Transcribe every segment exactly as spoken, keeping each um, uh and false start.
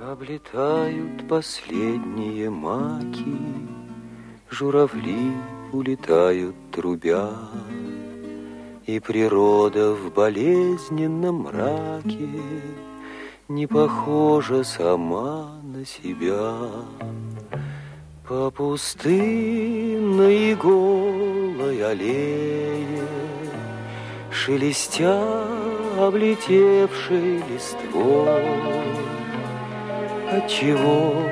Облетают последние маки, журавли улетают трубя, и природа в болезненном мраке не похожа сама на себя. По пустынной голой аллее, шелестя облетевшей листвой, отчего,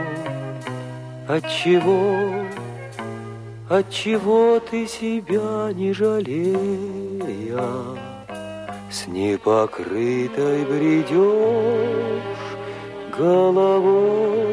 отчего, отчего ты себя не жалея, с непокрытой бредешь головой?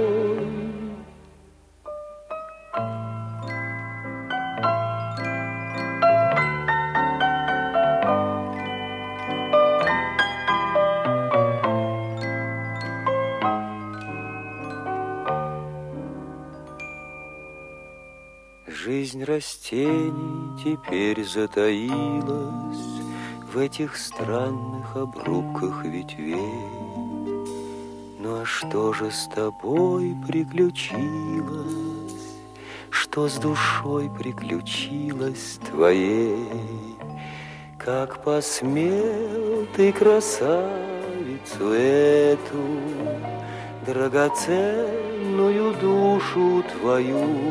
Жизнь растений теперь затаилась в этих странных обрубках ветвей. Ну а что же с тобой приключилось? Что с душой приключилось твоей? Как посмел ты красавицу эту, драгоценную душу твою,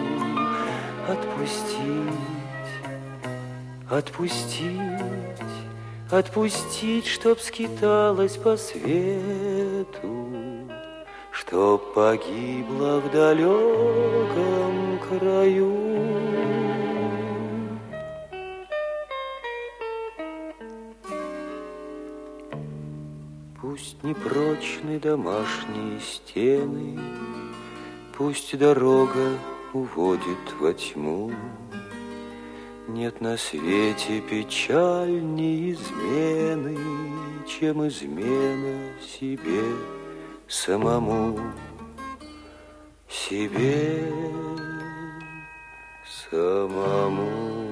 отпустить, отпустить, отпустить, чтоб скиталась по свету, чтоб погибла в далеком краю. Пусть непрочны домашние стены, пусть дорога уводит во тьму. Нет на свете печальней измены, чем измена себе самому, себе самому.